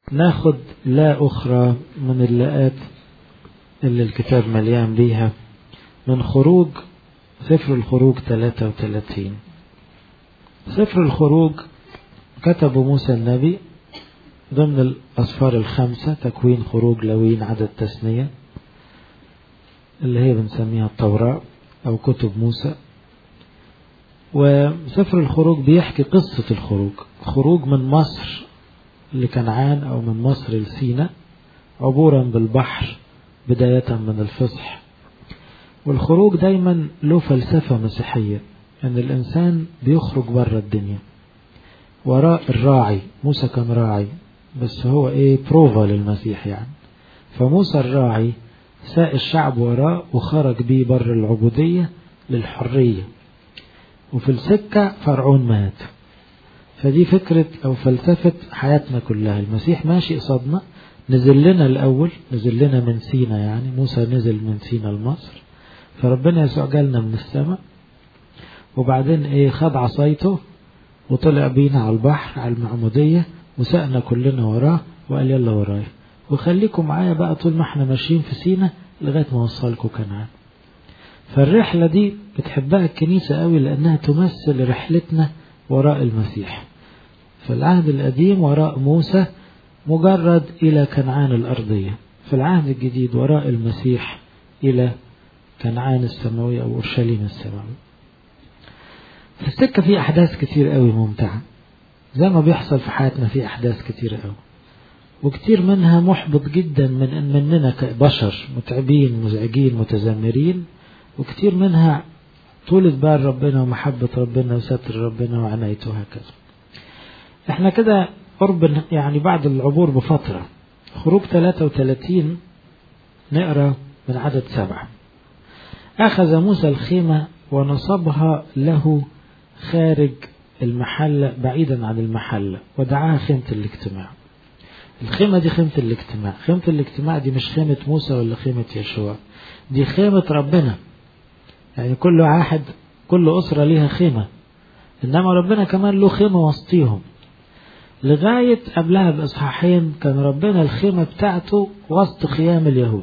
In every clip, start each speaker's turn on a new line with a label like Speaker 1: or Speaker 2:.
Speaker 1: ناخد لا أخرى من اللاءات اللي الكتاب مليان بيها من خروج، سفر الخروج 33. سفر الخروج كتبه موسى النبي ضمن الأسفار الخمسة: تكوين، خروج، لوين، عدد، تثنية، اللي هي بنسميها التوراة أو كتب موسى. وسفر الخروج بيحكي قصة الخروج، خروج من مصر لكنعان أو من مصر لسيناء، عبورا بالبحر بداية من الفصح. والخروج دايما له فلسفة مسيحية، أن الإنسان بيخرج بره الدنيا وراء الراعي. موسى كان راعي، بس هو بروفا للمسيح يعني. فموسى الراعي ساق الشعب وراه وخرج بيه بره العبودية للحرية، وفي السكة فرعون مات. فدي فكرة أو فلسفة حياتنا كلها. المسيح ماشي قصادنا، نزل لنا الأول، نزل لنا من سينا، يعني موسى نزل من سينا لمصر، فربنا يسوع جالنا من السماء، وبعدين خد عصايته وطلع بينا على البحر على المعمودية وسقنا كلنا وراه وقال يلا وراي وخليكم معايا بقى طول ما احنا ماشيين في سينا لغاية ما وصلكم كنعان. فالرحلة دي بتحبها الكنيسة قوي لأنها تمثل رحلتنا وراء المسيح. في العهد القديم وراء موسى مجرد إلى كنعان الأرضية، في العهد الجديد وراء المسيح إلى كنعان السماوية أو أورشليم السماوية. في السكة في أحداث كتير قوي ممتعة، زي ما بيحصل في حياتنا في أحداث كتير قوي، وكتير منها محبط جدا مننا كبشر، متعبين، مزعجين، متذمرين، وكتير منها طولة بال ربنا ومحبة ربنا وستر ربنا وعنايته هكذا. احنا كده قرب يعني بعد العبور بفترة. خروج 33 نقرأ من عدد 7: أخذ موسى الخيمة ونصبها له خارج المحلة بعيدا عن المحلة ودعاها خيمة الاجتماع. الخيمة دي خيمة الاجتماع. خيمة الاجتماع دي مش خيمة موسى ولا خيمة يشوع، دي خيمة ربنا. يعني كل واحد، كل أسرة ليها خيمة، إنما ربنا كمان له خيمة وسطيهم. لغاية قبلها بإصحاحين كان ربنا الخيمة بتاعته وسط خيام اليهود،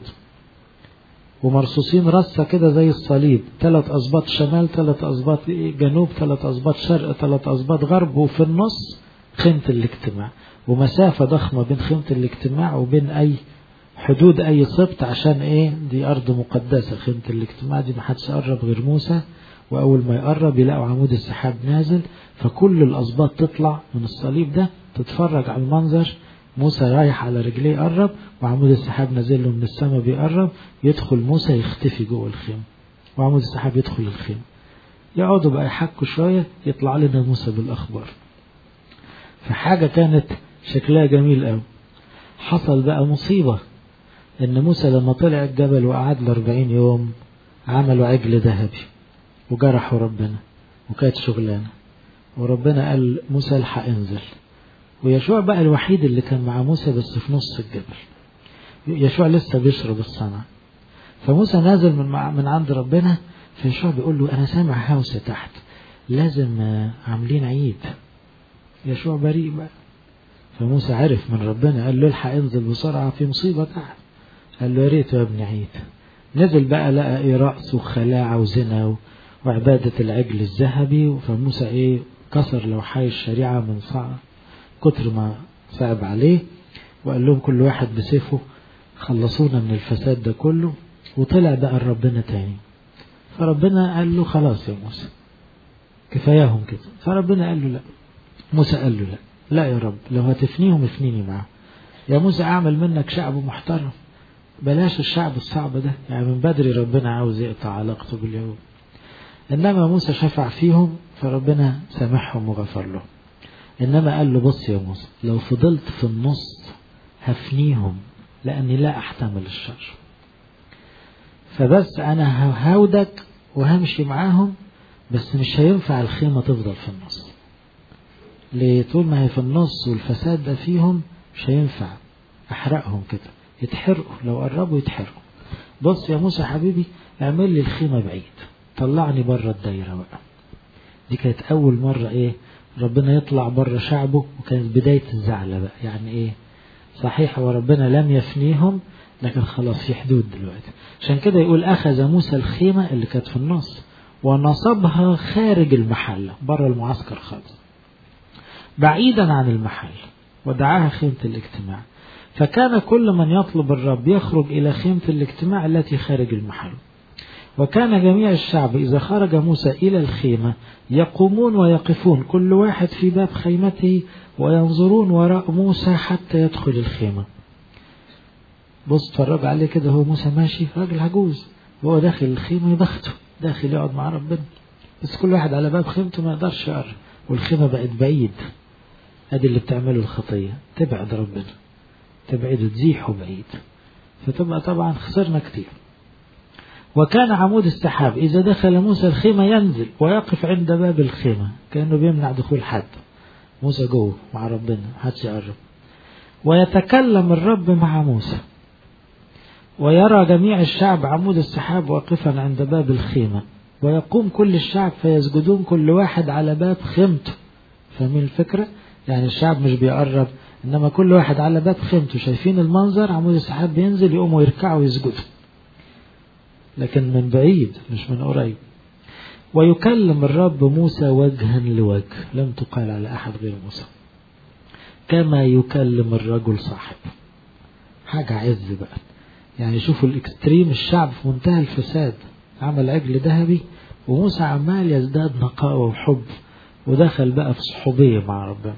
Speaker 1: ومرصوصين رصة كده زي الصليب، 3 أسباط شمال، 3 أسباط جنوب، 3 أسباط شرق، 3 أسباط غرب، وفي النص خيمة الاجتماع، ومسافة ضخمة بين خيمة الاجتماع وبين أي حدود أي سبط، عشان دي أرض مقدسة. خيمة الاجتماع دي محدش يقرب غير موسى، وأول ما يقرب يلاقوا عمود السحاب نازل، فكل الأسباط تطلع من الصليب ده تتفرج على المنظر. موسى رايح على رجليه يقرب، وعمود السحاب نازل له من السماء بيقرب، يدخل موسى يختفي جوه الخيمة، وعمود السحاب يدخل الخيمة. يقعدوا بقى يحكوا شوية، يطلع لنا موسى بالأخبار. فحاجة كانت شكلها جميل قوي. حصل بقى مصيبة، إن موسى لما طلع الجبل وقعد له 40 يوم عملوا عجل ذهبي وجرحوا ربنا، وكانت شغلانة. وربنا قال موسى الحق انزل، ويشوع بقى الوحيد اللي كان مع موسى بس في نص الجبل. يشوع لسه بيشرب الصنع، فموسى نازل من عند ربنا، فيشوع بيقول له أنا سامع هوسة تحت، لازم عاملين عيد. يشوع بريء بقى، فموسى عرف من ربنا، قال له الحق انزل بسرعة في مصيبة تحت. قال له يا ريت يا ابن عيد. نزل بقى لقى رأس وخلاعة وزنا وعبادة العجل الذهبي. فموسى كسر لوحي الشريعة من صعب كتر ما صعب عليه، وقال لهم كل واحد بسيفه خلصونا من الفساد ده كله. وطلع بقى ربنا تاني، فربنا قال له خلاص يا موسى كفاياهم كده. فربنا قال له لا. موسى قال له لا، لا يا رب، لو هتفنيهم افنيني معاهم. يا موسى أعمل منك شعب محترم، بلاش الشعب الصعب ده. يعني من بدري ربنا عاوز يقطع علاقته باليهود، إنما موسى شفع فيهم فربنا سامحهم وغفر لهم. إنما قال له بص يا موسى، لو فضلت في النص هفنيهم، لأني لا أحتمل الشر. فبس أنا هودك وهمشي معاهم، بس مش هينفع الخيمة تفضل في النص. ليه؟ طول ما هي في النص والفساد ده فيهم مش هينفع أحرقهم كده، يتحرقوا، لو قربوا يتحرقوا. بص يا موسى حبيبي، اعمل لي الخيمة بعيد، طلعني بره الدايرة بقى. دي كانت أول مرة ربنا يطلع بره شعبه، وكانت بداية الزعلة بقى. يعني صحيح وربنا لم يفنيهم، لكن خلاص في حدود دلوقتي. عشان كده يقول أخذ موسى الخيمة اللي كانت في النص ونصبها خارج المحل بره المعسكر خالص بعيدا عن المحل، ودعاها خيمة الاجتماع. فكان كل من يطلب الرب يخرج إلى خيمة الاجتماع التي خارج المحل. وكان جميع الشعب إذا خرج موسى إلى الخيمة يقومون ويقفون كل واحد في باب خيمته وينظرون وراء موسى حتى يدخل الخيمة. بص اتفرج عليه كده، هو موسى ماشي راجل عجوز وهو داخل الخيمة يبخته داخل يقعد مع ربنا، بس كل واحد على باب خيمته ما يقدرش يقرب، والخيمة بقت بعيد. ادي اللي بتعمله الخطية، تبعد ربنا، تبعده تزيحه بعيد، فتبقى طبعا خسرنا كتير. وكان عمود السحاب إذا دخل موسى الخيمة ينزل ويقف عند باب الخيمة كأنه بيمنع دخول حد. موسى جوه مع ربنا محدش يقرب. ويتكلم الرب مع موسى. ويرى جميع الشعب عمود السحاب واقفا عند باب الخيمة، ويقوم كل الشعب فيسجدون كل واحد على باب خيمته. فاهمين الفكرة؟ يعني الشعب مش بيقرب، إنما كل واحد على باب خيمته. شايفين المنظر؟ عمود السحاب بينزل يقوموا يركعوا ويسجدوا، لكن من بعيد مش من قريب. ويكلم الرب موسى وجها لوجه، لم تقال على أحد غير موسى، كما يكلم الرجل صاحبه. حاجة عز بقى. يعني شوفوا الاكستريم، الشعب في منتهى الفساد، عمل عجل ذهبي، وموسى عمال يزداد نقاوة وحب، ودخل بقى في صحوبية مع ربنا.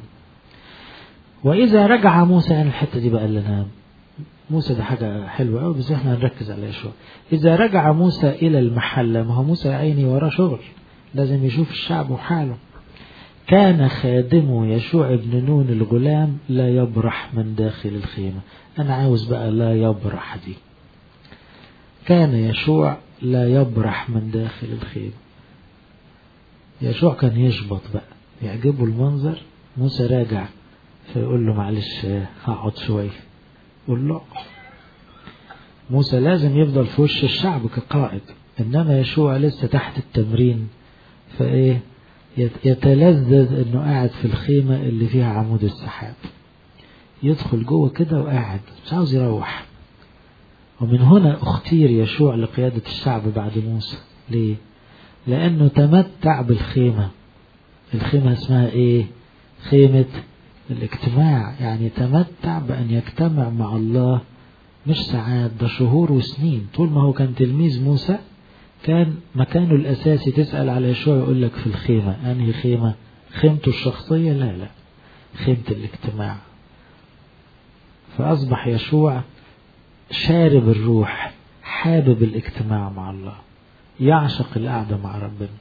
Speaker 1: وإذا رجع موسى، يعني الحتة دي بقى اللي نام موسى، ده حاجة حلوة أوي بس احنا هنركز عليها شوية. إذا رجع موسى إلى المحل، ما هو موسى عيني وراه شغل، لازم يشوف الشعب وحاله. كان خادمه يشوع بن نون الغلام لا يبرح من داخل الخيمة. أنا عاوز بقى لا يبرح دي. كان يشوع لا يبرح من داخل الخيمة. يشوع كان يشبط بقى، يعجبه المنظر. موسى راجع فيقول له معلش هقعد شوية، قول له. موسى لازم يفضل في وش الشعب كقائد، إنما يشوع لسه تحت التمرين، فإيه يتلذذ إنه قاعد في الخيمة اللي فيها عمود السحاب، يدخل جوه كده وقاعد مش عاوز يروح. ومن هنا اختير يشوع لقيادة الشعب بعد موسى. ليه؟ لأنه تمتع بالخيمة. الخيمة اسمها إيه؟ خيمة الاجتماع، يعني تمتع بأن يجتمع مع الله، مش ساعات، ده شهور وسنين. طول ما هو كان تلميذ موسى كان مكانه الأساسي. تسأل على يشوع يقول لك في الخيمة. أنهي خيمة؟ خيمته الشخصية؟ لا، خيمة الاجتماع. فأصبح يشوع شارب الروح، حابب الاجتماع مع الله، يعشق القعدة مع ربنا.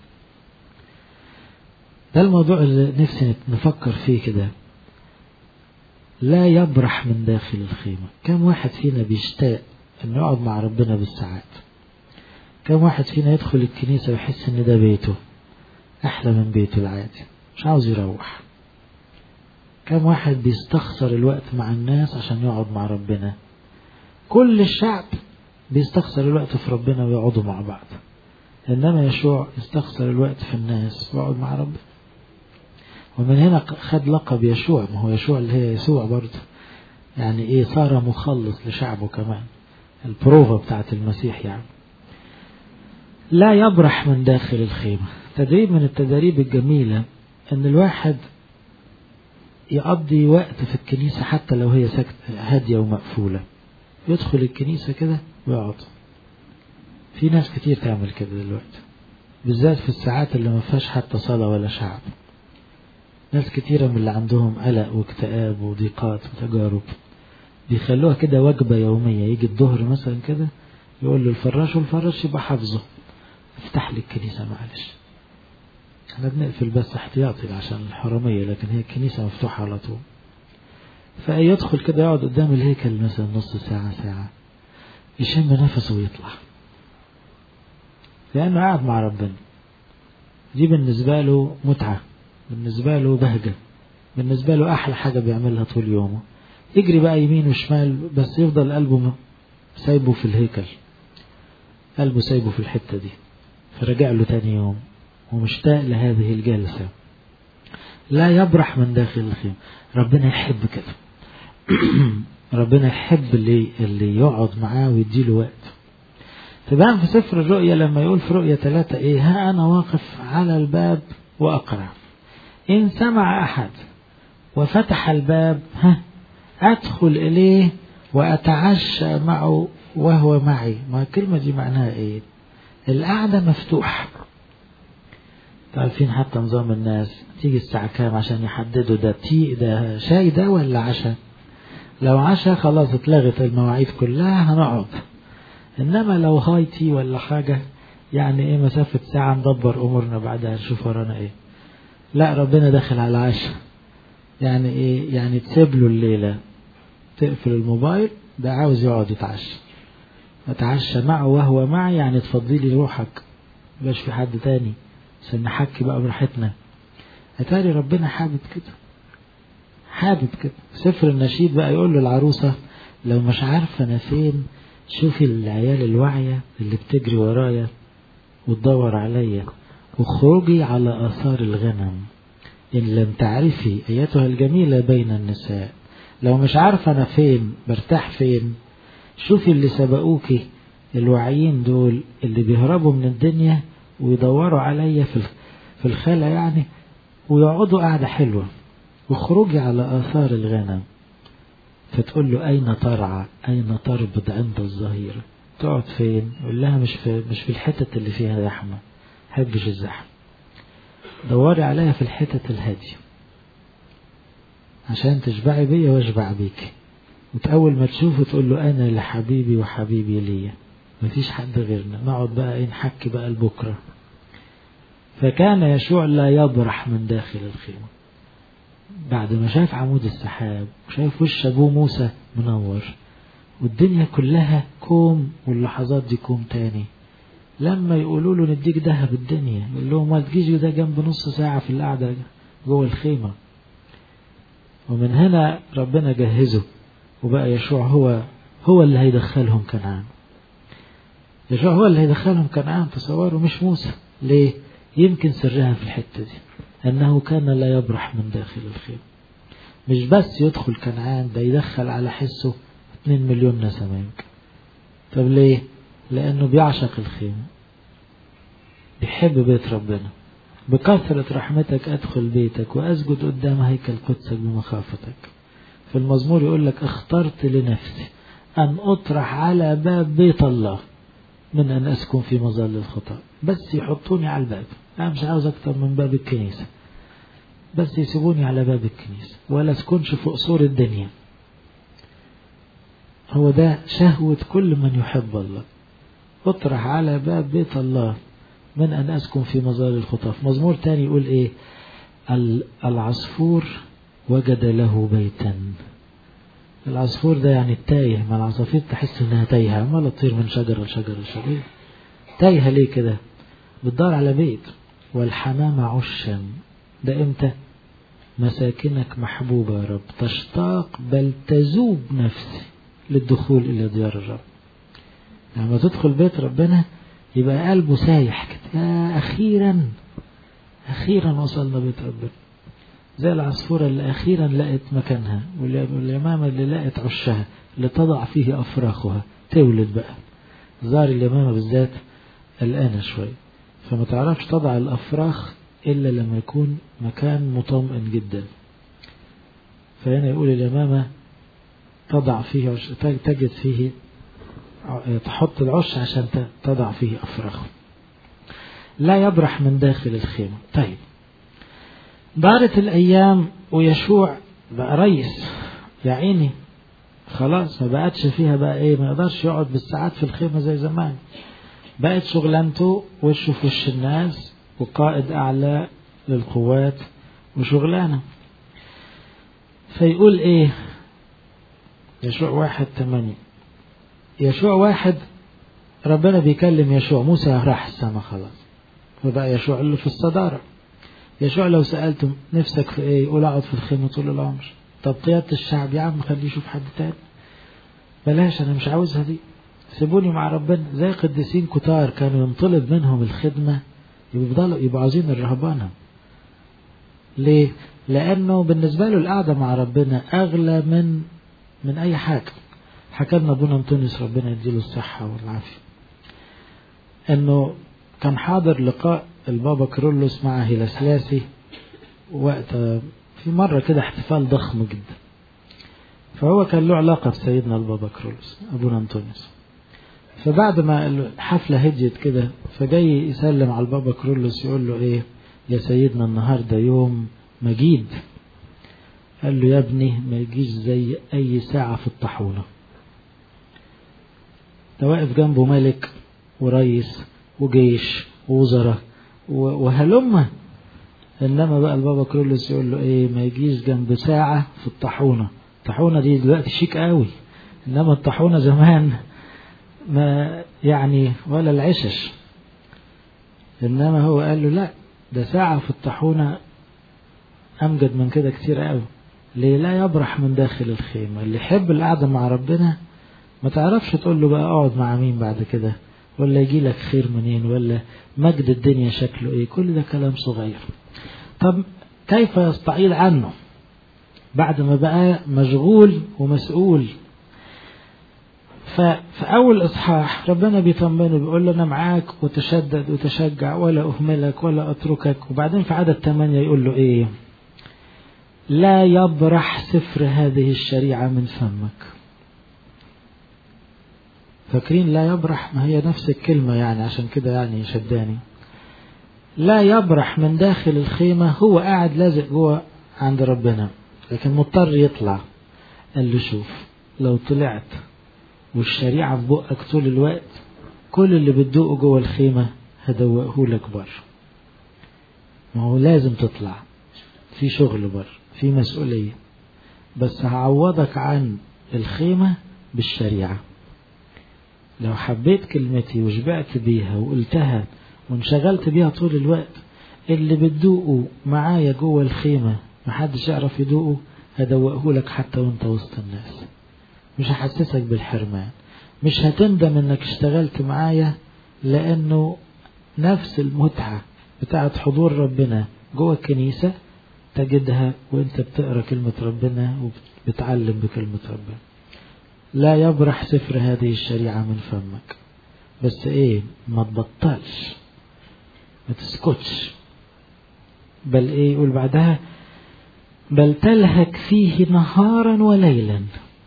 Speaker 1: ده الموضوع اللي نفسي نفكر فيه كده. لا يبرح من داخل الخيمة. كم واحد فينا بيشتاق انه يقعد مع ربنا بالساعات؟ كم واحد فينا يدخل الكنيسة ويحس ان ده بيته احلى من بيته العادي، مش عاوز يروح؟ كم واحد بيستخسر الوقت مع الناس عشان يقعد مع ربنا؟ كل الشعب بيستخسر الوقت في ربنا ويقعدوا مع بعض، انما يشوع يستخسر الوقت في الناس ويقعد مع ربنا. ومن هنا خد لقب يشوع. ما هو يشوع اللي هي يسوع برضه، يعني ايه، صار مخلص لشعبه كمان، البروفة بتاعت المسيح يعني. لا يبرح من داخل الخيمة. تدريب من التدريب الجميلة ان الواحد يقضي وقت في الكنيسة حتى لو هي هادية ومقفولة، يدخل الكنيسة كده ويقعد. في ناس كتير تعمل كده دلوقتي، بالذات في الساعات اللي ما فيهاش حتى صلاة ولا شعب. ناس كتيرة من اللي عندهم قلق واكتئاب وضيقات وتجارب بيخلوها كده وجبة يومية. يجي الظهر مثلا كده يقول له الفراش، والفراش يبقى حافظه، افتح لي الكنيسة معلش. احنا بنقفل بس احتياطي عشان الحرامية، لكن هي الكنيسة مفتوحة على طول. فيدخل كده يقعد قدام الهيكل مثلا نص ساعة ساعة، يشم نفسه ويطلع، لأنه قاعد مع ربنا. دي بالنسبة له متعة، بالنسبة له بهجة، بالنسبة له أحلى حاجة بيعملها طول يومه. يجري بقى يمين وشمال بس يفضل قلبه سايبه في الهيكل، قلبه سايبه في الحتة دي. فرجع له تاني يوم ومشتاق لهذه الجلسة. لا يبرح من داخل الخيمة. ربنا يحب كده. ربنا يحب اللي يقعد معاه ويديله وقت. تبان في سفر الرؤيا لما يقول في رؤيا 3 ايه؟ ها انا واقف على الباب واقرع، ان سمع احد وفتح الباب ادخل اليه واتعشى معه وهو معي. ما الكلمة دي معناها ايه؟ القعدة مفتوحة. عارفين حتى نظام الناس تيجي الساعة كام عشان يحددوا ده شاي ده ولا عشاء. لو عشاء خلاص اتلغت المواعيد كلها هنقعد، انما لو هاي تي ولا حاجة يعني ايه مسافة ساعة ندبر امورنا بعدها نشوف ورانا ايه. لا ربنا داخل على عشاء. يعني ايه؟ يعني تسيب له الليلة، تقفل الموبايل، ده عاوز يقعد يتعشى. اتعشى معه وهو معي، يعني تفضي لي روحك مبقاش في حد تاني عشان نحكي بقى براحتنا. اتاري ربنا حابب كده، حابب كده. سفر النشيد بقى يقول له العروسة لو مش عارفة انا فين، شوفي العيال الواعية اللي بتجري ورايا وتدور عليا، وخروجي على آثار الغنم إن لم تعرفي أيتها الجميلة بين النساء. لو مش عارفة أنا فين برتاح فين، شوفي اللي سبقوكي الواعيين دول اللي بيهربوا من الدنيا ويدوروا عليا في الخلا يعني، ويقعدوا قاعدة حلوة، وخروجي على آثار الغنم. فتقول له أين ترعى؟ أين تربض عند الظهيرة؟ تقعد فين؟ يقول لها مش في الحتة اللي فيها زحمة، حبش الزحمة، دوري عليها في الحتة الهادية عشان تشبعي بيا واشبع بيك. وتأول ما تشوفه تقول له أنا لحبيبي وحبيبي ليا، مفيش حد غيرنا، نقعد بقى نحكي بقى لبكرة. فكان يشوع لا يبرح من داخل الخيمة بعد ما شاف عمود السحاب وشاف وش أبوه موسى منور والدنيا كلها كوم واللحظات دي كوم تاني. لما يقولوا له نديك دهب الدنيا يقول لهم ما تجيش ده جنب نص ساعة في القعدة جوه الخيمة. ومن هنا ربنا جهزه وبقى يشوع هو اللي هيدخلهم كنعان. يشوع هو اللي هيدخلهم كنعان، تصوروا، مش موسى. ليه؟ يمكن سرها في الحتة دي أنه كان لا يبرح من داخل الخيمة. مش بس يدخل كنعان، ده يدخل على حسه 2 مليون نسمة يمكن. طب ليه؟ لأنه بيعشق الخيمة، بيحب بيت ربنا. بكثرة رحمتك أدخل بيتك وأسجد قدام هيكل قدسك بمخافتك. في المزمور يقول لك اخترت لنفسي أن أطرح على باب بيت الله من أن أسكن في مظل الخطاء. بس يحطوني على الباب، أنا مش عاوز أكتر من باب الكنيسة، بس يسيبوني على باب الكنيسة ولا أسكنش في قصور الدنيا. هو ده شهوة كل من يحب الله، اطرح على باب بيت الله من أن أسكن في مظل الخطاء. في مزمور تاني يقول إيه؟ العصفور وجد له بيتا. العصفور ده يعني التايه، ما العصافير تحس انها تايهة عمالة تطير من شجرة لشجرة لشجرة، تايهة ليه كده؟ بتدور على بيت. والحمام عشا، ده امتى؟ مساكنك محبوبة يا رب، تشتاق بل تذوب نفسي للدخول إلى ديار الرب. لما تدخل بيت ربنا يبقى قلبه سايح كده، يا أخيرا وصلنا بيت ربنا. زي العصفورة اللي أخيرا لقت مكانها، واليمامة اللي لقت عشها اللي تضع فيه أفراخها تولد بقى. زار اليمامة بالذات قلقانة شوي، فما تعرفش تضع الأفراخ إلا لما يكون مكان مطمئن جدا. فهنا يقول اليمامة تضع فيه عش، تجد فيه، تحط العش عشان تضع فيه أفراخ. لا يبرح من داخل الخيمة. طيب، دارت الأيام ويشوع بقى رئيس يا عيني، خلاص ما بقتش فيها بقى ايه، ما يقدرش يقعد بالساعات في الخيمة زي زمان. بقت شغلانته وشه في وش الناس، وقائد أعلى للقوات وشغلانة. فيقول ايه يشوع 1:8؟ يشوع 1 ربنا بيكلم يشوع، موسى راح السما خلاص، فبقى يشوع اللي في الصدارة. يشوع لو سألتم نفسك في ايه يقول اقعد في الخيمة طول العمر. طب قيادة الشعب يا عم خليه يشوف حد تاني، بلاش، انا مش عاوزها دي، سيبوني مع ربنا. زي قديسين كتار كانوا ينطلب منهم الخدمة يبقوا عاوزين الرهبانة. ليه؟ لانه بالنسبة له القعدة مع ربنا اغلى من من أي حاجة. حكى لنا ابونا أنطونيوس ربنا يديله الصحة والعافية أنه كان حاضر لقاء البابا كيرلس مع هيلاسلاسي وقت في مرة كده احتفال ضخم جدا، فهو كان له علاقة بسيدنا البابا كيرلس أبونا أنطونيوس. فبعد ما الحفلة هديت كده فجاي يسلم على البابا كيرلس يقول له ايه يا سيدنا النهاردة يوم مجيد. قال له يا ابني ما يجيش زي اي ساعة في الطاحونة. ده واقف جنبه ملك ورئيس وجيش ووزراء وهلمة، انما بقى البابا كيرلس يقول له ايه ما يجيش جنب ساعة في الطاحونة. الطاحونة دي دلوقتي شيك قوي، انما الطاحونة زمان ما يعني ولا العشش. انما هو قال له لا، ده ساعة في الطاحونة امجد من كده كتير قوي. ليه؟ لا يبرح من داخل الخيمة. اللي يحب القعدة مع ربنا ما تعرفش تقول له بقى اقعد مع مين بعد كده، ولا يجي لك خير منين، ولا مجد الدنيا شكله ايه. كل ده كلام صغير. طب كيف يستعيض عنه بعد ما بقى مشغول ومسؤول؟ ففي أول إصحاح ربنا بيطمنه بيقول له أنا معاك وتشدد وتشجع ولا أهملك ولا أتركك. وبعدين في عدد 8 يقول له إيه؟ لا يبرح سفر هذه الشريعة من فمك. فاكرين لا يبرح؟ ما هي نفس الكلمة يعني، عشان كده يعني شداني. لا يبرح من داخل الخيمة، هو قاعد لازق جوه عند ربنا لكن مضطر يطلع. قال له شوف لو طلعت والشريعة في بقك طول الوقت كل اللي بتدوقه جوه الخيمة هدوقه لك بره. ما هو لازم تطلع، في شغل بره، في مسؤولية، بس هعوضك عن الخيمة بالشريعة. لو حبيت كلمتي وشبعت بيها وقلتها وانشغلت بيها طول الوقت، اللي بتدوقه معايا جوه الخيمة محدش يعرف يدوقه هدوقه لك حتى وانت وسط الناس. مش هحسسك بالحرمان، مش هتندم انك اشتغلت معايا، لانه نفس المتعة بتاعت حضور ربنا جوه الكنيسة تجدها وانت بتقرأ كلمة ربنا وبتعلم بكلمة ربنا. لا يبرح سفر هذه الشريعة من فمك. بس ايه؟ ما تبطلش، ما تسكتش، بل ايه يقول بعدها؟ بل تلهك فيه نهارا وليلا.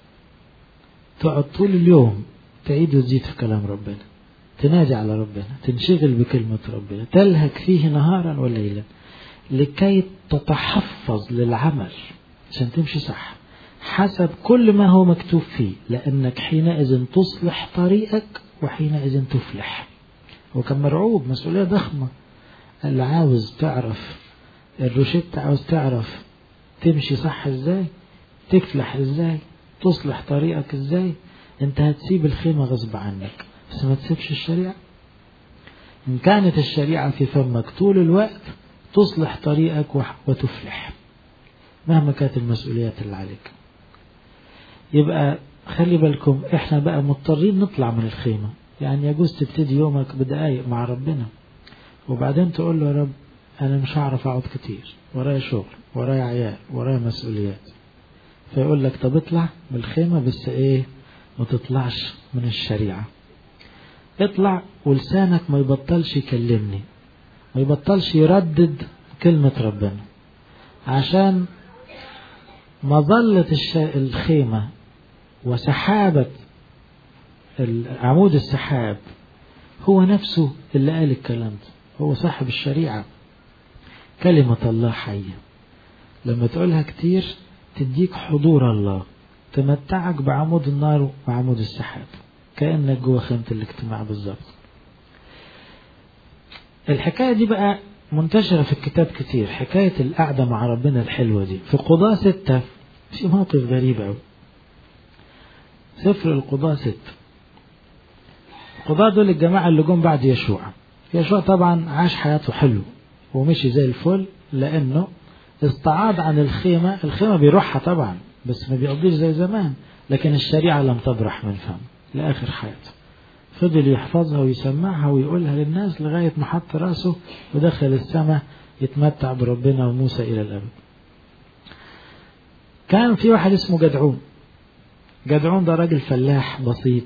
Speaker 1: تقعد طول اليوم تعيد وتزيد في كلام ربنا، تنادي على ربنا، تنشغل بكلمة ربنا. تلهك فيه نهارا وليلا لكي تتحفظ للعمل، عشان تمشي صح حسب كل ما هو مكتوب فيه، لأنك حينئذ تصلح طريقك وحينئذ تفلح. وكان مرعوب، مسؤولية ضخمة. اللي عاوز تعرف الروشتة، عاوز تعرف تمشي صح ازاي، تفلح ازاي، تصلح طريقك ازاي. انت هتسيب الخيمة غصب عنك، بس ما تسيبش الشريعة. ان كانت الشريعة في فمك طول الوقت تصلح طريقك وتفلح مهما كانت المسؤوليات اللي عليك. يبقى خلي بالكم احنا بقى مضطرين نطلع من الخيمة. يعني يجوز تبتدي يومك بدقايق مع ربنا وبعدين تقول له يا رب انا مش هعرف اقعد كتير، ورايا شغل، ورايا عيال، ورايا مسؤوليات. فيقول لك طب اطلع من الخيمة، بس ايه؟ ما تطلعش من الشريعة. اطلع ولسانك ما يبطلش يكلمني، ما يبطلش يردد كلمة ربنا، عشان مظلة الخيمة وسحابة عمود السحاب هو نفسه اللي قال الكلام ده، هو صاحب الشريعة. كلمة الله حية، لما تقولها كتير تديك حضور الله، تمتعك بعمود النار وعمود السحاب، كأنك جوه خيمة الاجتماع بالظبط. الحكاية دي بقى منتشرة في الكتاب كتير، حكاية القعدة مع ربنا الحلوة دي. في قضاة 6 في موقف غريب أوي. سفر القضاة 6، القضاة دول الجماعة اللي جم بعد يشوع. يشوع طبعا عاش حياته حلو ومشي زي الفل، لأنه استعاض عن الخيمة. الخيمة بيروحها طبعا بس ما بيقضيش زي زمان، لكن الشريعة لم تبرح من فم لآخر حياته. فضل يحفظها ويسمعها ويقولها للناس لغاية ما حط رأسه ودخل السماء يتمتع بربنا وموسى إلى الأبد. كان في واحد اسمه جدعون. جدعون ده راجل فلاح بسيط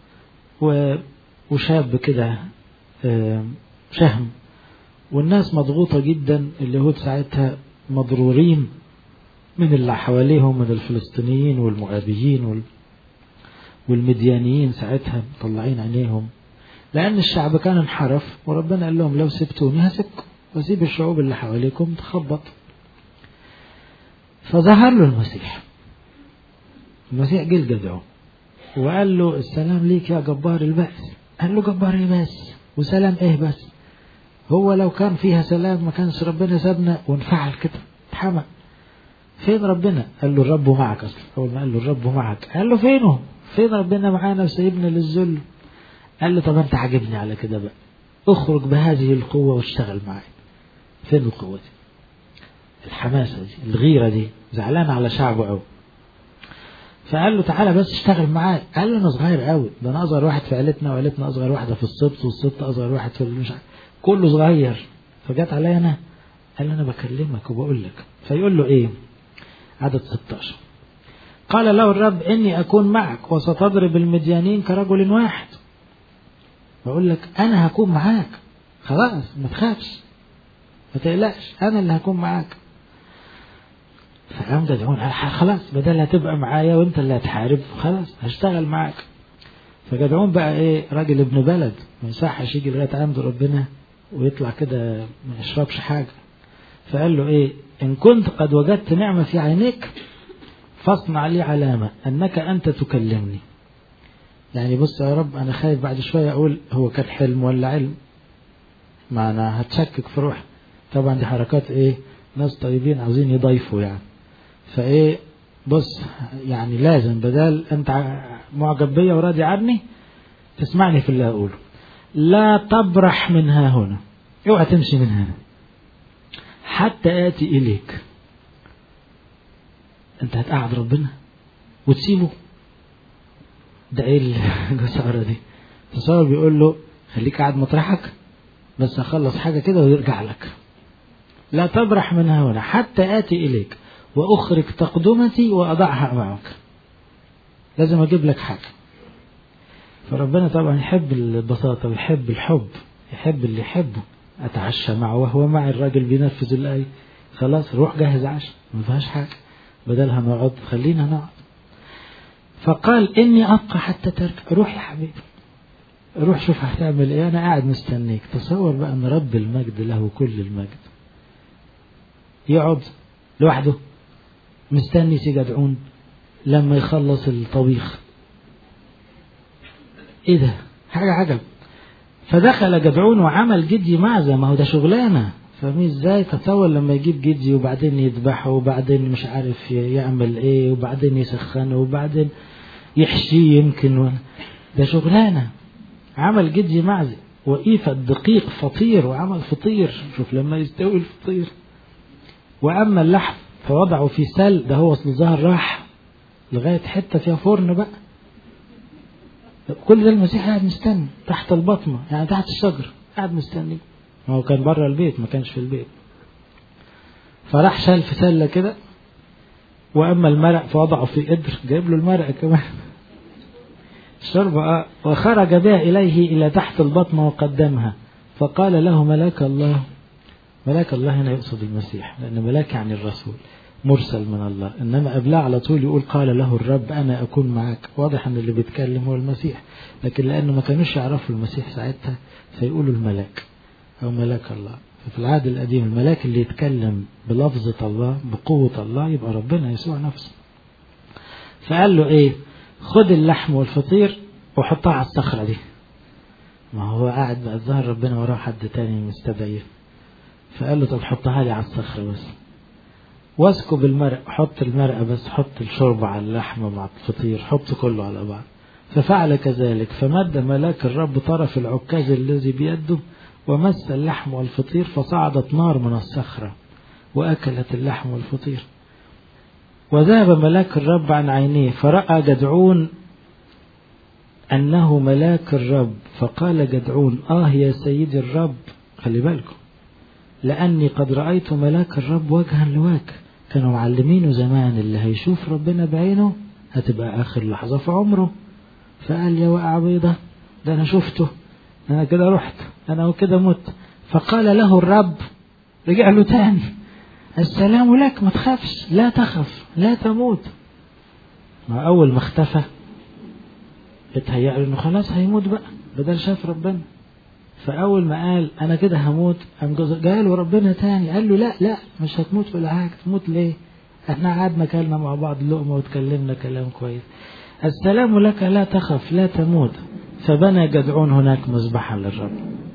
Speaker 1: وشاب كده شهم، والناس مضغوطة جدا، اليهود ساعتها مضرورين من اللي حواليهم من الفلسطينيين والمؤابيين والمديانيين، ساعتها مطلعين عينيهم لأن الشعب كان انحرف، وربنا قال لهم لو سبتوني هسيبكم وسيب الشعوب اللي حواليكم تخبط. فظهر له المسيح جه لجدعون وقال له السلام ليك يا جبار البأس. قال له جبار ايه بس وسلام ايه بس؟ هو لو كان فيها سلام ما كانش ربنا سابنا ونفعل كده اتحمق. فين ربنا؟ قال له الرب معك. اصلا اول ما قال له الرب معك قال له فينه؟ فين ربنا معانا وسيبنا للذل؟ قال له طب انت عاجبني على كده بقى، اخرج بهذه القوة واشتغل معي. فين القوة دي؟ الحماسة دي، الغيرة دي، زعلان على شعبه قوي. فقال له تعالى بس اشتغل معايا. قال له انا صغير قوي، ده انا اصغر واحد في عيلتنا، وعيلتنا اصغر واحدة في السبط، والسبط اصغر واحد في مش عارف، كله صغير، فجت عليا انا. قال له انا بكلمك وبقول لك. فيقول له ايه؟ عدد 16 قال له الرب اني اكون معك وستضرب المديانين كرجل واحد. بقول لك انا هكون معاك، خلاص ما تخافش ما تقلقش، انا اللي هكون معاك. فقام جدعون خلاص بدل هتبقى معايا وانت اللي هتحارب، خلاص هشتغل معاك. فجدعون بقى ايه؟ راجل ابن بلد، ما يصحش يجي لغايه عند ربنا ويطلع كده ما يشربش حاجه. فقال له ايه؟ ان كنت قد وجدت نعمه في عينيك فاصنع لي علامه انك انت تكلمني. يعني بص يا رب انا خايف بعد شويه اقول هو كان حلم ولا علم، ما انا هتشكك في روحي. طبعا دي حركات ايه؟ ناس طيبين عاوزين يضيفوا يعني. فايه بص يعني لازم بدل انت معجب بيا وراضي عني تسمعني في اللي هقوله. لا تبرح من ها هنا، اوعى تمشي من هنا حتى آتي إليك. انت هتقعد ربنا وتسيبه؟ ده ايه الجسارة دي؟ تصور بيقول له خليك قاعد مطرحك بس اخلص حاجة كده ويرجع لك. لا تبرح من هنا حتى آتي إليك وأخرج تقدمتي وأضعها معك. لازم أجيب لك حاجة. فربنا طبعا يحب البساطة ويحب الحب، يحب اللي يحبه. أتعشى معه وهو مع الراجل بينفذ الآية. خلاص روح جهز عشاء، ما فيهاش حاجة، بدلها نقعد خلينا نقعد. فقال إني أبقى حتى ترجع. روح يا حبيبي روح شوف هتعمل إيه، أنا قاعد مستنيك. تصور بقى أن رب المجد له كل المجد يقعد لوحده مستني جدعون لما يخلص الطبيخ. ايه ده؟ حاجة عجب. فدخل جدعون وعمل جدي معزة، ما هو ده شغلانة. فاهمين ازاي؟ تصور لما يجيب جدي وبعدين يذبحه وبعدين مش عارف يعمل ايه وبعدين يسخنه وبعدين يحشيه يمكن ده شغلانة. عمل جدي معزة وقيفة دقيق فطير وعمل فطير. شوف لما يستوي الفطير. واما اللحم فوضعه في سل، ده هو اصل ظهر راح لغاية حتة فيها فرن بقى. كل ده المسيح قاعد مستني تحت البطمة، يعني تحت الشجر قاعد مستني. هو كان بره البيت ما كانش في البيت. فراح شال في سلة كده. واما المرق فوضعه في قدر، جايب له المرق كمان شرب. وخرج بها اليه الى تحت البطمة وقدمها. فقال له ملاك الله. ملاك الله هنا يقصد المسيح، لأن ملاك يعني الرسول مرسل من الله. إنما قبلها على طول يقول قال له الرب أنا أكون معك. واضح أن اللي بيتكلم هو المسيح، لكن لأنه ما كانوش يعرفوا المسيح ساعتها فيقولوا الملاك أو ملاك الله. ففي العهد القديم الملاك اللي يتكلم بلفظة الله بقوة الله يبقى ربنا يسوع نفسه. فقال له إيه؟ خد اللحم والفطير وحطها على الصخرة دي. ما هو قاعد بقى الظاهر ربنا وراه حد تاني مستدعيه. فقال له طب حطها لي على الصخرة بس، واسكب المرق، حط المرق بس، حط الشوربة على اللحمة مع الفطير، حط كله على بعض. ففعل كذلك. فمد ملاك الرب طرف العكاز الذي بيده ومس اللحم والفطير، فصعدت نار من الصخرة وأكلت اللحم والفطير. وذهب ملاك الرب عن عينيه فرأى جدعون أنه ملاك الرب. فقال جدعون يا سيدي الرب. خلي بالكم، لأني قد رأيت ملاك الرب وجها لوجه. كانوا معلمينه زمان اللي هيشوف ربنا بعينه هتبقى آخر لحظة في عمره. فقال يا وقع بيضة، ده أنا شفته، أنا كده رحت، أنا وكده مت. فقال له الرب، رجع له تاني، السلام لك، ما تخافش، لا تخف، لا تموت. ما أول ما اختفى اتهيأ له إنه خلاص هيموت بقى، بدل شاف ربنا. فأول ما قال أنا كده هموت، جاله ربنا تاني قال له لا لا، مش هتموت ولا حاجة. تموت ليه؟ احنا قعدنا كلنا مع بعض لقمة وتكلمنا كلام كويس. السلام لك، لا تخف، لا تموت. فبنى جدعون هناك مذبحا للرب.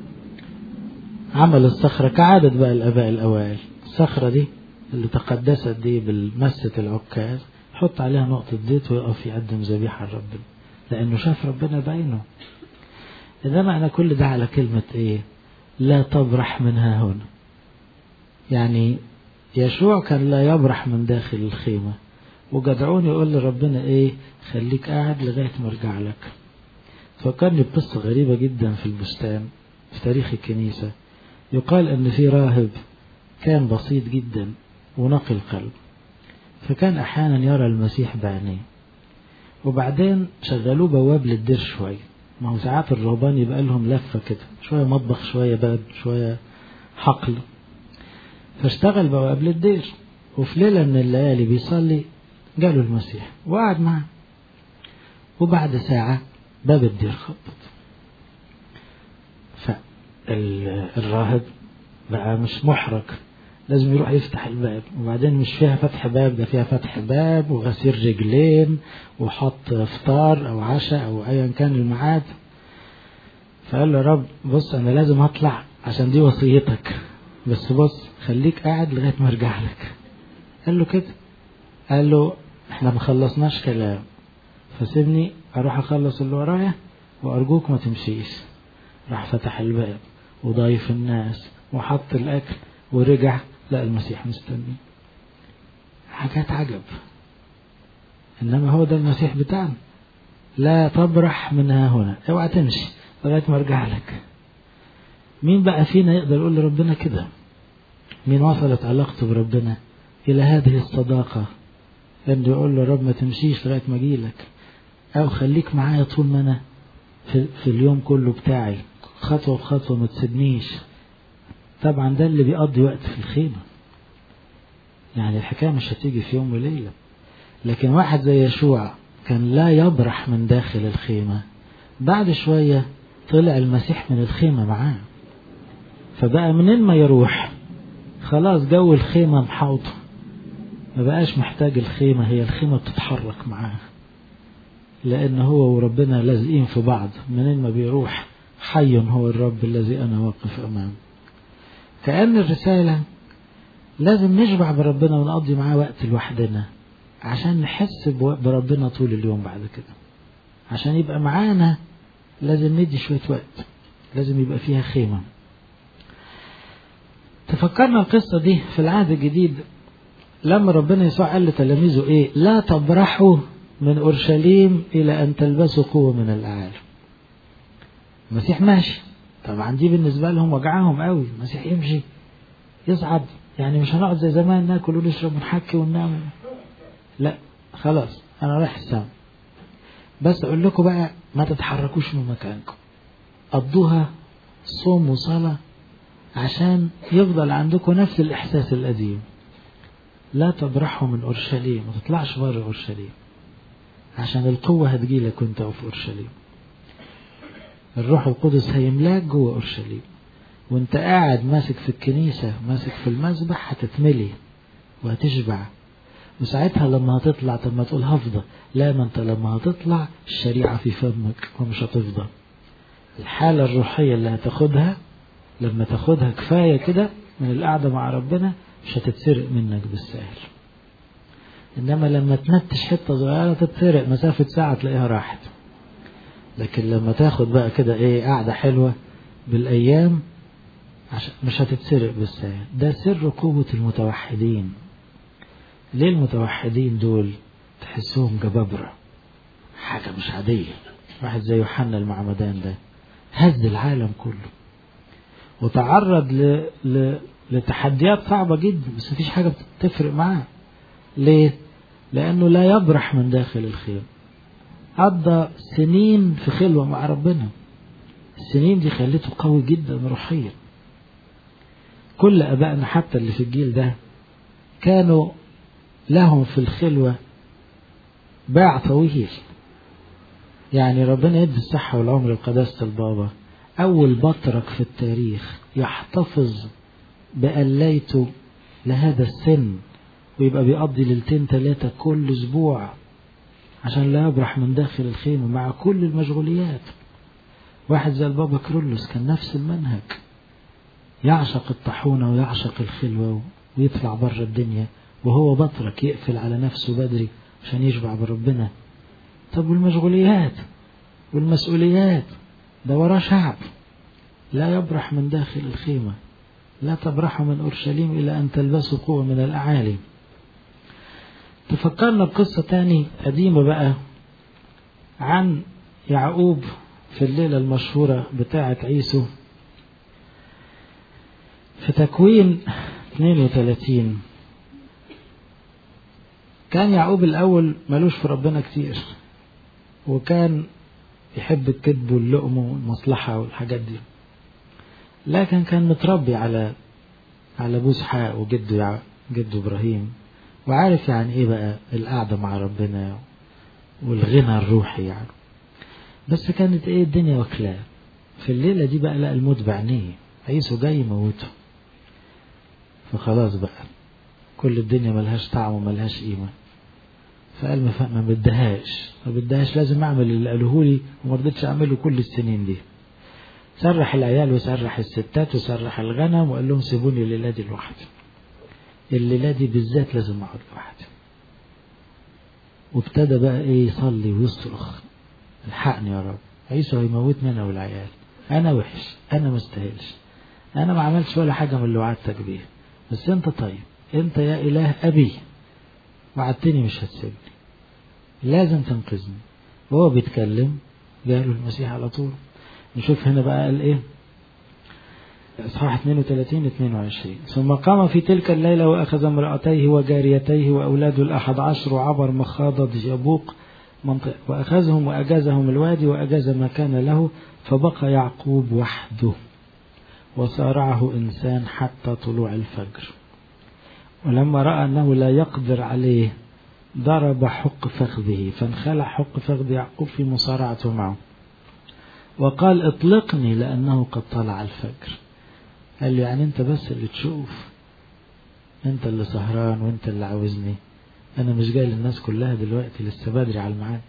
Speaker 1: عمل الصخرة كعادة بقى الآباء الأوائل. الصخرة دي اللي تقدست دي بالمسة العكاز، حط عليها نقطة زيت ويقف يقدم ذبيحة لربنا، لأنه شاف ربنا بعينه. إذا معنى كل ده على كلمة إيه؟ لا تبرح منها هنا. يعني يشوع كان لا يبرح من داخل الخيمة، وجدعون يقول لربنا إيه؟ خليك قاعد لغاية ما ارجع لك. فكرني بقصة غريبة جدا في البستان في تاريخ الكنيسة. يقال أن في راهب كان بسيط جدا ونقي القلب، فكان أحيانا يرى المسيح بعينيه، وبعدين شغلوه بواب للدير شوية. ما هو ساعات الرهبان يبقى لهم لفة كده، شوية مطبخ، شوية باب، شوية حقل. فاشتغل بواب للدير، وفي ليلة من الليالي بيصلي جاله المسيح وقعد معه. وبعد ساعة باب الدير خبط، فالراهب بقى مش محرج، لازم يروح يفتح الباب. وبعدين مش فيها فتح باب، ده فيها فتح باب وغسيل رجلين وحط فطار أو عشاء أو أيا كان الميعاد. فقال له رب بص، أنا لازم أطلع عشان دي وصيتك، بس بص خليك قاعد لغاية ما ارجع لك. قال له كده، قال له احنا ما خلصناش كلام، فسيبني اروح اخلص اللي ورايا وارجوك ما تمشيش. راح فتح الباب وضايف الناس وحط الاكل ورجع لقى المسيح مستني. حاجات عجب. انما هو ده المسيح بتاعنا، لا تبرح منها هنا، اوعى تمشي لغايه ما ارجع لك. مين بقى فينا يقدر يقول لربنا كده؟ مين وصلت علاقته بربنا الى هذه الصداقه انه يقول له رب ما تمشيش لغايه ما اجيلك، او خليك معايا طول ما انا في اليوم كله بتاعي، خطوه بخطوه ما تسيبنيش. طبعا ده اللي بيقضي وقت في الخيمه، يعني الحكايه مش هتيجي في يوم وليله. لكن واحد زي يشوع كان لا يبرح من داخل الخيمه، بعد شويه طلع المسيح من الخيمه معاه، فبقى منين ما يروح خلاص جو الخيمه محاوطه، ما بقاش محتاج الخيمه، هي الخيمه بتتحرك معاه، لأن هو وربنا لازقين في بعض. منين ما بيروح حي هو الرب الذي أنا واقف أمامه. كأن الرسالة لازم نشبع بربنا ونقضي معاه وقت لوحدنا عشان نحس بربنا طول اليوم. بعد كده عشان يبقى معانا لازم ندي شوية وقت، لازم يبقى فيها خيمة. تفكرنا القصة دي في العهد الجديد لما ربنا يسوع قال لتلاميذه إيه؟ لا تبرحوا من أورشليم إلى أن تلبسوا قوة من الأعالي. المسيح ماشي، طبعا دي بالنسبة لهم وجعهم قوي. المسيح يمشي يصعد، يعني مش هنقعد زي زمان ناكل ونشرب ونحكي وننام، لا خلاص أنا رايح السما. بس أقول لكم بقى ما تتحركوش من مكانكم، قضوها صوم وصلاة عشان يفضل عندكم نفس الإحساس القديم. لا تبرحوا من أورشليم، ما تطلعش بره أورشليم، عشان القوة هتجيلك وانت في أورشليم. الروح القدس هيملاك جوه أورشليم، وانت قاعد ماسك في الكنيسة ماسك في المذبح هتتملي وهتشبع. وساعتها لما هتطلع طب ما تقول هفضى، لا، ما انت لما هتطلع الشريعة في فمك ومش هتفضى. الحالة الروحية اللي هتاخدها لما تاخدها كفاية كده من القعدة مع ربنا مش هتتسرق منك بالسهل. إنما لما تنتش حتة صغيرة تتسرق، مسافة ساعة تلاقيها راحت. لكن لما تاخد بقى كده ايه قعدة حلوة بالأيام عشان مش هتتسرق بالسهل. ده سر قوة المتوحدين. ليه المتوحدين دول تحسوهم جبابرة، حاجة مش عادية؟ واحد زي يوحنا المعمدان ده هز العالم كله وتعرض لتحديات صعبة جدا، بس مفيش حاجة بتفرق معاه. ليه؟ لأنه لا يبرح من داخل الخيمة. قضى سنين في خلوة مع ربنا، السنين دي خلته قوي جدا روحيا. كل أبائنا حتى اللي في الجيل ده كانوا لهم في الخلوة باع طويل. يعني ربنا يدي الصحة والعمر لقداسة البابا، أول بطرك في التاريخ يحتفظ بقليته لهذا السن، ويبقى بيقضي 2-3 كل أسبوع عشان لا يبرح من داخل الخيمة مع كل المشغوليات. واحد زي البابا كرولوس كان نفس المنهج، يعشق الطاحونة ويعشق الخلوة ويطلع بره الدنيا، وهو بطرك يقفل على نفسه بدري عشان يشبع بربنا. طب والمشغوليات والمسؤوليات ده وراه شعب لا يبرح من داخل الخيمة. لا تبرحوا من أورشليم إلى أن تلبسوا قوة من الأعالي. تفكرنا بقصة تاني قديمة بقى عن يعقوب في الليلة المشهورة بتاعة عيسو في تكوين 32. كان يعقوب الأول ملوش في ربنا كتير، وكان يحب الكذب واللؤم والمصلحة والحاجات دي، لكن كان متربي على بوز حاء وجده جده إبراهيم، وعارف يعني إيه بقى القعدة مع ربنا والغنى الروحي يعني. بس كانت إيه الدنيا وكلاه. في الليلة دي بقى لقى الموت بعينيه، عيسو جاي يموته، فخلاص بقى كل الدنيا ملهاش طعم وملهاش قيمة. فقال ما بدهاش، لازم أعمل اللي قالوه لي وما رضيتش أعمله كل السنين دي. سرح العيال وسرح الستات وسرح الغنم وقال لهم سيبوني الليلة دي لوحدي، الليلة دي بالذات لازم أقعد لوحدي. وابتدى بقى يصلي ويصرخ الحقني يا رب، عيسو هيموتني أنا والعيال، أنا وحش، أنا مستاهلش، أنا ما عملتش ولا حاجة من اللي وعدتك بيه، بس أنت طيب، أنت يا إله أبي وعدتني مش هتسيبني، لازم تنقذني. وهو بيتكلم جاله المسيح على طول. نشوف هنا بقى قال إيه، إصحاح 32-22. ثم قام في تلك الليلة وأخذ امرأتيه وجاريتيه وأولاده 11 وعبر مخاضة يبوق منطقة، وأخذهم وأجازهم الوادي وأجاز ما كان له، فبقى يعقوب وحده وصارعه إنسان حتى طلوع الفجر. ولما رأى أنه لا يقدر عليه ضرب حق فخذه، فانخلع حق فخذ يعقوب في مصارعته معه، وقال اطلقني لأنه قد طلع الفجر. قال له يعني أنت بس اللي تشوف، أنت اللي سهران وأنت اللي عاوزني، أنا مش جاي للناس كلها دلوقتي، لسه بدري على الميعاد.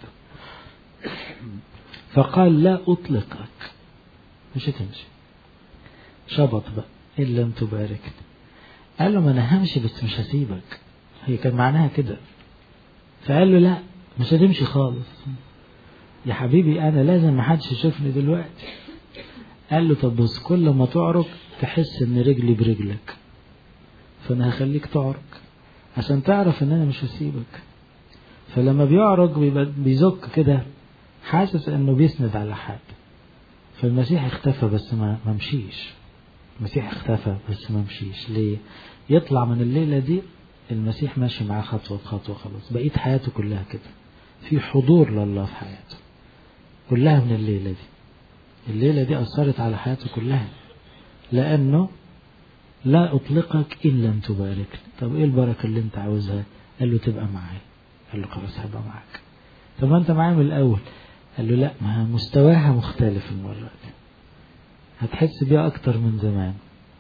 Speaker 1: فقال لا أطلقك، مش هتمشي. شبط بقى إلا أن تباركني. قال له ما أنا همشي بس مش هسيبك، هي كان معناها كده. فقال له لا مش هتمشي خالص يا حبيبي، أنا لازم محدش يشوفني دلوقتي. قال له طب بص، كل ما تعرج تحس ان رجلي برجلك، فانا هخليك تعرج عشان تعرف ان انا مش هسيبك. فلما بيعرج بيبقى بيزك كده، حاسس انه بيسند على حاجة. فالمسيح اختفى بس ما مشيش. المسيح اختفى بس ما مشيش. ليه؟ يطلع من الليلة دي المسيح ماشي معاه خطوة بخطوة، خلاص بقيت حياته كلها كده، في حضور لله في حياته كلها. من الليلة دي أثرت على حياته كلها، لأنه لا أطلقك إن لم تباركني. طب إيه البركة اللي أنت عاوزها؟ قال له تبقى معايا. قال له خلاص هبقى معاك. طب ما أنت معايا من الأول. قال له لا، ما مستواها مختلف المرة دي، هتحس بيها أكتر من زمان،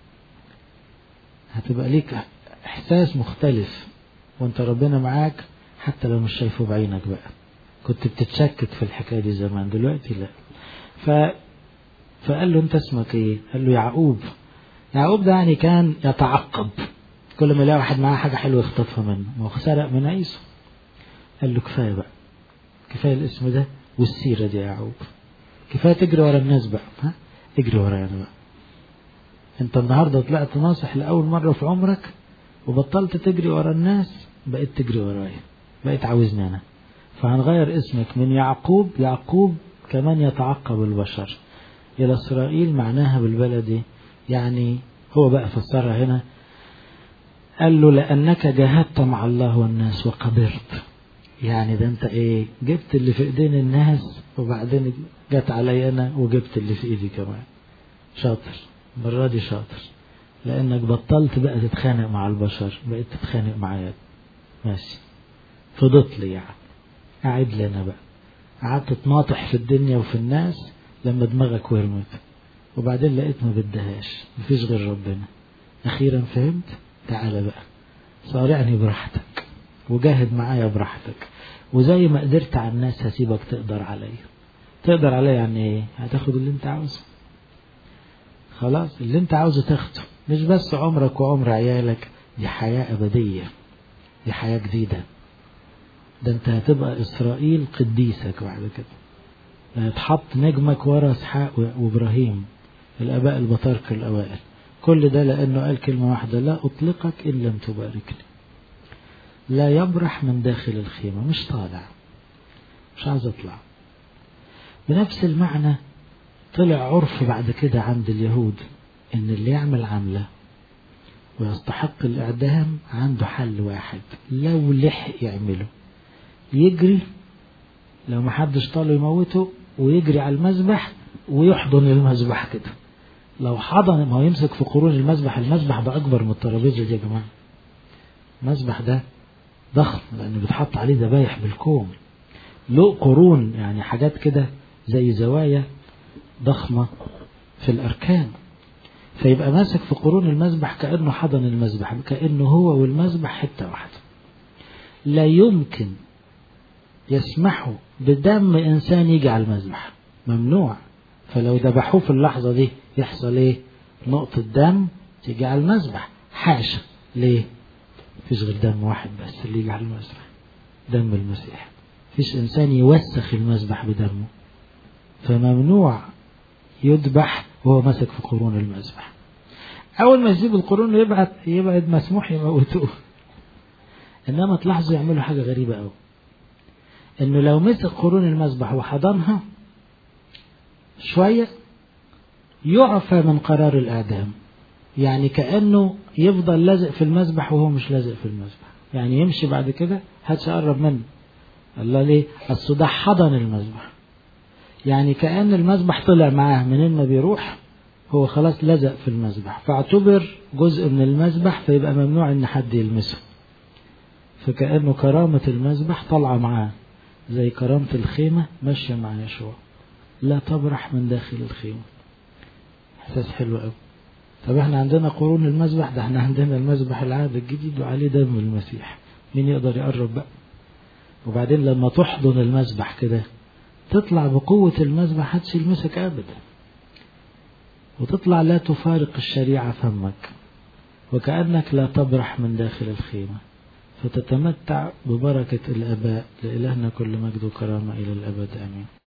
Speaker 1: هتبقى ليك إحساس مختلف وأنت ربنا معاك، حتى لو مش شايفه بعينك. بقى كنت بتتشكك في الحكاية دي زمان، دلوقتي لا. فقال له أنت اسمك إيه؟ قال له يعقوب. يعقوب ده يعني كان يتعقب، كل ما يلاقي واحد معاه حاجة حلوة يخطفها منه، ما هو سرق من عيسو. قال له كفاية بقى، كفاية الاسم ده والسيرة دي يا يعقوب، كفاية تجري ورا الناس بقى، ها اجري ورايا أنا بقى. انت النهاردة طلعت ناصح لأول مرة في عمرك وبطلت تجري ورا الناس، بقيت تجري ورايا، بقيت عاوزني أنا. فهنغير اسمك من يعقوب، يعقوب كمان يتعقب البشر، إلى إسرائيل، معناها بالبلدي يعني. هو بقى فسرها هنا، قال له لأنك جاهدت مع الله والناس وقدرت. يعني ده انت ايه، جبت اللي في ايدين الناس وبعدين جت علي انا وجبت اللي في ايدي كمان. شاطر، المرة دي شاطر، لانك بطلت بقى تتخانق مع البشر، بقيت تتخانق معايا. ماشي، فضت لي يعني، قاعد لنا بقى، قعدت تناطح في الدنيا وفي الناس لما دماغك ورمت، وبعدين لقيت ما بدهاش، مفيش غير ربنا. اخيرا فهمت، تعالى بقى صارعني براحتك وجاهد معايا براحتك، وزي ما قدرت على الناس هسيبك تقدر عليا. تقدر عليا يعني ايه؟ هتاخد اللي انت عاوزه، خلاص اللي انت عاوزه تاخده، مش بس عمرك وعمر عيالك، دي حياة أبدية، دي حياة جديدة. ده انت هتبقى إسرائيل قديسك بعد كده، هتحط نجمك ورا إسحاق وإبراهيم الآباء البطاركة الأوائل. كل ده لأنه قال كلمة واحدة: لا أطلقك إن لم تباركني. لا يبرح من داخل الخيمة، مش طالع، مش عايز أطلع. بنفس المعنى طلع عرف بعد كده عند اليهود إن اللي يعمل عملة ويستحق الإعدام عنده حل واحد، لو لحق يعمله: يجري، لو محدش طاله يموته، ويجري على المذبح ويحضن المذبح كده. لو حضن، ما هو يمسك في قرون المذبح، المذبح ده أكبر من الترابيزة دي يا جماعة. المذبح ده ضخم لأنه بيتحط عليه ذبايح بالكوم، له قرون، يعني حاجات كده زي زوايا ضخمة في الأركان، فيبقى ماسك في قرون المذبح كأنه حضن المذبح، كأنه هو والمذبح حتة واحدة. لا يمكن يسمحوا بدم إنسان يجي على المذبح، ممنوع. فلو ذبحوه في اللحظة دي يحصل ايه؟ نقطة دم تيجي على المذبح، حاشا. ليه؟ فيش غير دم واحد بس اللي يجي على المذبح، دم المسيح. فيش إنسان يوسخ المذبح بدمه، فممنوع يذبح وهو ماسك في قرون المذبح. أول ما يسيب القرون يبعد مسموح يموتوه. إنما تلاحظوا يعملوا حاجة غريبة أوي، إنه لو مسك قرون المذبح وحضنها شوية يعفى من قرار الإعدام، يعني كأنه يفضل لازق في المذبح وهو مش لازق في المذبح، يعني يمشي بعد كده هتقرب منه. الله ليه؟ الصداع حضن المذبح، يعني كأن المذبح طلع معاه منين ما بيروح، هو خلاص لزق في المذبح، فاعتبر جزء من المذبح، فيبقى ممنوع ان حد يلمسه. فكأنه كرامة المذبح طلع معاه، زي كرامة الخيمة ماشية مع يشوع، لا تبرح من داخل الخيمة. احساس حلو قوي. طب احنا عندنا قرون المذبح، ده احنا عندنا المذبح العهد الجديد وعليه دم المسيح، مين يقدر يقرب بقى؟ وبعدين لما تحضن المذبح كده تطلع بقوة المذبح، محدش يلمسك ابدا، وتطلع لا تفارق الشريعة فمك، وكأنك لا تبرح من داخل الخيمة، فتتمتع ببركة الآباء. لإلهنا كل مجد وكرامة إلى الأبد، آمين.